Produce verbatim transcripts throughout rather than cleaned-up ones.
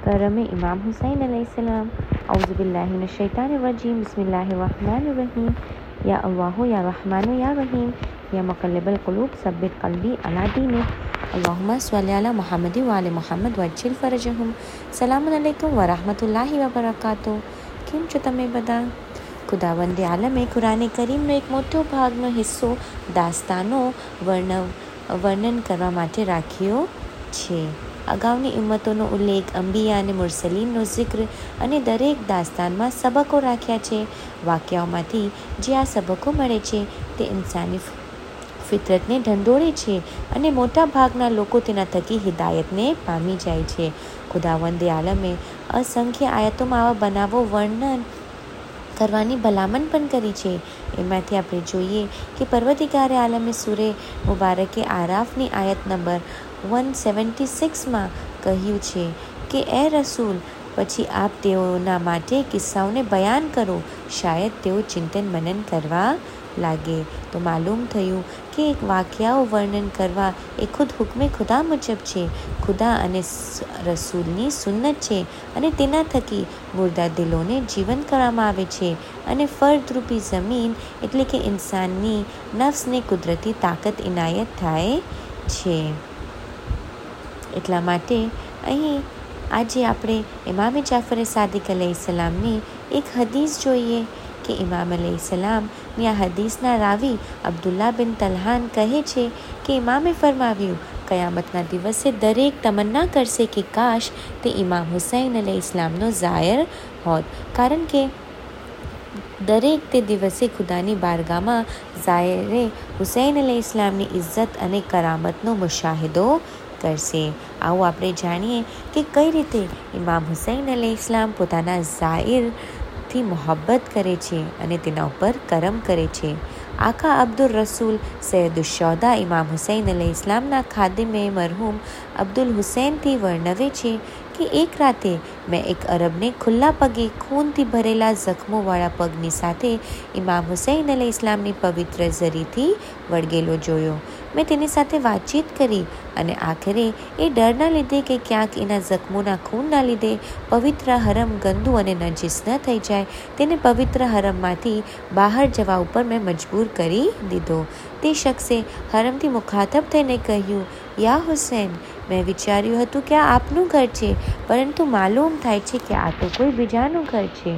करम इमाम हुसैन अलैहिस्सलाम। औज़ुबिल्लाहि मिनश्शैतानिर्रजीम। बिस्मिल्लाहिर्रहमानिर्रहीम। या अल्लाह या रहमान या रहीम या मुक़ल्लिबल क़ुलूब सब्बित क़ल्बी अला दीनिक। अल्लाहुम्मा स्वल्लि अला मुहम्मद व आलि मुहम्मद वज्जिल फ़रजहुम। सलामुन अलैकुम व रहमतुल्लाहि व बरकातुहू। કેમ છો તમે બધા? ખુદાવંદે આલમે કુરાને કરીમનો એક મોટો ભાગનો હિસ્સો દાસ્તાનો વર્ણવ વર્ણન કરવા માટે રાખ્યો છે. અગાઉની ઉમ્મતોનો ઉલ્લેખ, અંબિયા અને મુરસલીનનો જિક્ર અને દરેક દાસ્તાનમાં સબકો રાખ્યા છે. વાક્યાઓમાંથી જે આ સબકો મળે છે તે ઇન્સાની ફિતરતને ઢંઢોળે છે અને મોટા ભાગના લોકો તેના થકી હિદાયતને પામી જાય છે. ખુદાવંદે આલમે અસંખ્ય આયતોમાં આવા બનાવો વર્ણન કરવાની ભલામણ પણ કરી છે. એમાંથી આપણે જોઈએ કે પર્વતિગારે આલમે સૂરે મુબારકે આરાફની આયત નંબર વન સેવન્ટી સિક્સમાં કહ્યું છે કે એ રસૂલ, પછી આપ તેઓના માટે કિસ્સાઓને બયાન કરો, શાયદ તેઓ ચિંતન મનન કરવા લાગે. તો માલુમ થયું કે એક વાક્યાઓ વર્ણન કરવા એ ખુદ હુકમે ખુદા મુજબ છે, ખુદા અને રસૂલની સુન્નત છે અને તેના થકી મુર્દા દિલોને જીવંત કરવામાં આવે છે અને ફળદ્રુપી જમીન એટલે કે ઇન્સાનની નફ્સને કુદરતી તાકાત ઇનાયત થાય છે. એટલા માટે અહીં આજે આપણે ઇમામે જાફર સાદિક અલૈહિસ્સલામની એક હદીસ જોઈએ કે ઇમામ અલૈહિસ્સલામની આ હદીસના રાવી અબ્દુલ્લા બિન તલહાન કહે છે કે ઇમામે ફરમાવ્યું, કયામતના દિવસે દરેક તમન્ના કરશે કે કાશ તે ઇમામ હુસૈન અલૈહિસ્સલામનો ઝાયર હોત, કારણ કે દરેક તે દિવસે ખુદાની બારગામાં ઝાયરે હુસૈન અલૈહિસ્સલામની ઇજ્જત અને કરામતનો મુશાહિદો કરશે. આવું આપણે જાણીએ કે કઈ રીતે ઇમામ હુસૈન અલૈહિસ્સલામ પોતાના ઝાયરથી મોહબ્બત કરે છે અને તેના ઉપર કરમ કરે છે. આકા અબ્દુલ રસૂલ સૈયદુશ્શોહદા ઇમામ હુસૈન અલૈહિસ્સલામના ખાદિમે મરહૂમ અબ્દુલ હુસૈનથી વર્ણવે છે કે એક રાતે મેં એક અરબને ખુલ્લા પગે ખૂનથી ભરેલા જખ્મોવાળા પગની સાથે ઇમામ હુસૈન અલૈહિસ્સલામની પવિત્ર ઝરીથી વળગેલો જોયો. મેં તેની સાથે વાતચીત કરી અને આખરે એ ડરના લીધે કે ક્યાંક એના જખ્મોના ખૂનના લીધે પવિત્ર હરમ ગંદુ અને નજીસ ન થઈ જાય, તેને પવિત્ર હરમમાંથી બહાર જવા ઉપર મેં મજબૂર કરી દીધો. તે શખ્સે હરમથી મુખાતબ થઈને કહ્યું, યા હુસૈન, મેં વિચાર્યું હતું કે આ આપનું ઘર છે, પરંતુ માલુમ થાય છે કે આ તો કોઈ બીજાનું ઘર છે.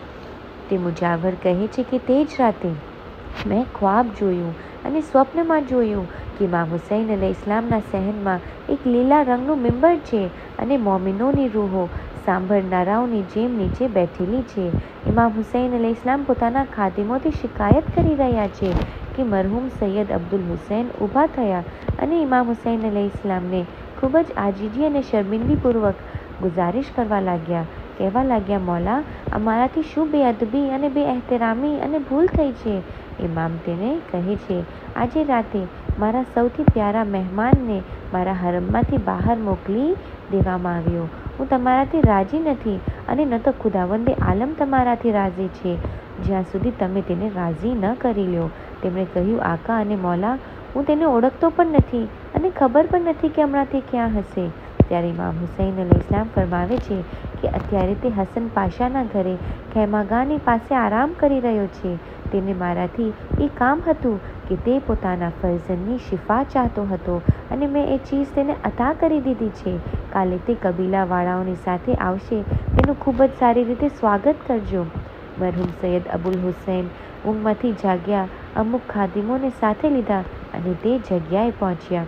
તે મુજાવર કહે છે કે તે જ રાતે મેં ખ્વાબ જોયું અને સ્વપ્નમાં જોયું કે ઇમામ હુસૈન અલૈહિસ્સલામના સહેનમાં એક લીલા રંગનું મિંબર છે અને મોમિનોની રૂહો સાંભળનારાઓની જેમ નીચે બેઠેલી છે. ઇમામ હુસૈન અલૈહિસ્સલામ પોતાના ખાદિમોથી શિકાયત કરી રહ્યા છે કે મરહૂમ સૈયદ અબ્દુલ હુસૈન ઊભા થયા અને ઇમામ હુસૈન અલૈહિસ્સલામને ખૂબ જ આજીજી અને શર્મિંદગીપૂર્વક ગુજારિશ કરવા લાગ્યા. કહેવા લાગ્યા, મૌલા, અમારાથી શું બેઅદબી અને બે એહતરામી અને ભૂલ થઈ છે. ઇમામ તેને કહે છે, આજે રાતે મારા સૌથી પ્યારા મહેમાનને મારા હરમમાંથી બહાર મોકલી દેવામાં આવ્યો. હું તમારાથી રાજી નથી અને ન તો ખુદાવંદે આલમ તમારાથી રાજી છે, જ્યાં સુધી તમે તેને રાજી ન કરી લ્યો. તેમણે કહ્યું, આકા અને મૌલા, હું તેને ઓળખતો પણ નથી અને ખબર પણ નથી કે હમણાં તે ક્યાં હશે. ત્યારે ઇમામ હુસૈન અલૈહિસ્સલામ ફરમાવે છે કે અત્યારે તે હસન પાશાના ઘરે ખૈમાગાની પાસે આરામ કરી રહ્યો છે. તેને મારાથી એ કામ હતું કે તે પોતાના ફરજંદની શિફા ચાહતો હતો અને મેં એ ચીજ તેને અતા કરી દીધી છે. કાલે તે કબીલાવાળાઓની સાથે આવશે, તેનું ખૂબ જ સારી રીતે સ્વાગત કરજો. મરહૂમ સૈયદ અબુલ હુસૈન ઊંઘમાંથી જાગ્યા, અમુક ખાદિમોને સાથે લીધા અને તે જગ્યાએ પહોંચ્યા.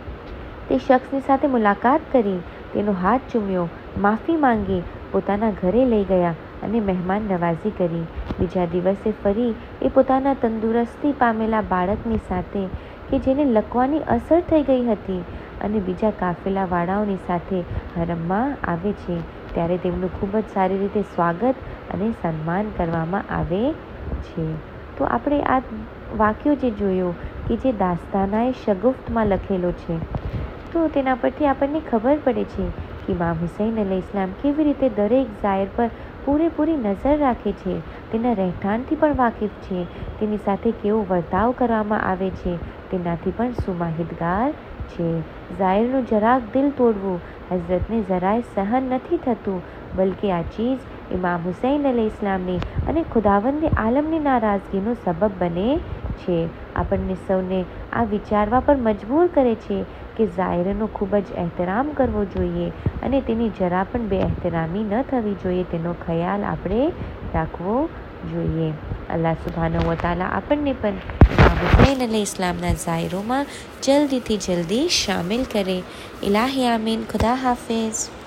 તે શખ્સની સાથે મુલાકાત કરી, તેનો હાથ ચૂમ્યો, માફી માંગી, પોતાના ઘરે લઈ ગયા અને મહેમાન નવાઝી કરી. બીજા દિવસે ફરી એ પોતાના તંદુરસ્તી પામેલા બાળકની સાથે કે જેને લકવાની અસર થઈ ગઈ હતી અને બીજા કાફેલાવાળાઓની સાથે હરમમાં આવે છે. ત્યારે તેમનું ખૂબ જ સારી રીતે સ્વાગત અને સન્માન કરવામાં આવે છે. તો આપણે આ વાક્યો જે જોયો કે જે દાસ્તાનાએ શગુફ્તમાં લખેલો છે, તો તેના પરથી આપણને ખબર પડે છે કે ઇમામ હુસૈન અલૈહિસ્સલામ કેવી રીતે દરેક ઝાયર પર પૂરેપૂરી નજર રાખે છે, તેના રહેઠાણથી પણ વાકેફ છે, તેની સાથે કેવો વર્તાવ કરવામાં આવે છે તેનાથી પણ સુમાહિદગાર છે. ઝાહિરનું જરાક દિલ તોડવું હઝરતને જરાય સહન નથી થતું, બલકે આ ચીજ ઇમામ હુસૈન અલૈહિસ્સલામની અને ખુદાવંદે આલમની નારાજગીનો સબબ બને છે. આપણને સૌને આ વિચારવા પર મજબૂર કરે છે કે ઝાહિરનો ખૂબ જ એહતરામ કરવો જોઈએ અને તેની જરા પણ બે એહતરામી ન થવી જોઈએ, તેનો ખ્યાલ આપણે રાખવો જોઈએ. અલ્લાહ સુબ્હાનહુ વ તઆલા આપણને પણ ઇમામ હુસૈન અલૈહિસ્સલામના ઝાહિરોમાં જલ્દીથી જલ્દી શામિલ કરે. ઇલાહી આમીન. ખુદા હાફિઝ.